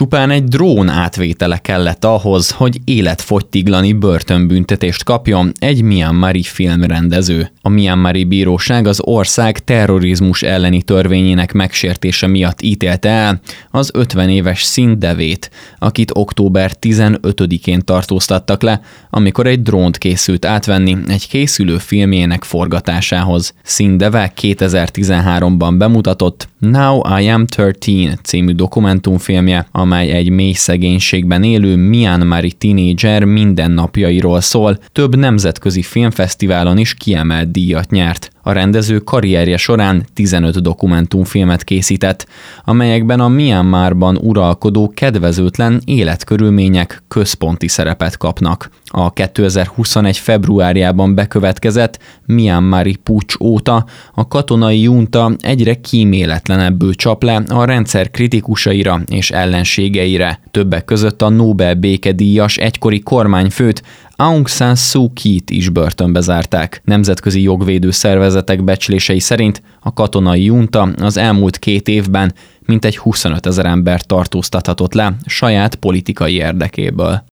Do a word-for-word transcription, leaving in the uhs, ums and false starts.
Csupán egy drón átvétele kellett ahhoz, hogy életfogytiglani börtönbüntetést kapjon egy mianmari filmrendező. A mianmari bíróság az ország terrorizmus elleni törvényének megsértése miatt ítélte el az ötven éves Sin Devét, akit október tizenötödikén tartóztattak le, amikor egy drónt készült átvenni egy készülő filmjének forgatásához. Sin Deve kétezer-tizenháromban bemutatott Now I Am tizenhárom című dokumentumfilmje, amely egy mély szegénységben élő mianmari tinédzser mindennapjairól szól, több nemzetközi filmfesztiválon is kiemelt díjat nyert. A rendező karrierje során tizenöt dokumentumfilmet készített, amelyekben a Myanmarban uralkodó kedvezőtlen életkörülmények központi szerepet kapnak. A kétezer-huszonegy februárjában bekövetkezett mianmari puccs óta a katonai junta egyre kíméletlenebbül csap le a rendszer kritikusaira és ellenségeire. Többek között a Nobel békedíjas egykori kormányfőt, Aung San Suu Kyit is börtönbe zárták. Nemzetközi jogvédő szervezetek becslései szerint a katonai junta az elmúlt két évben mintegy huszonöt ezer embert tartóztathatott le saját politikai érdekéből.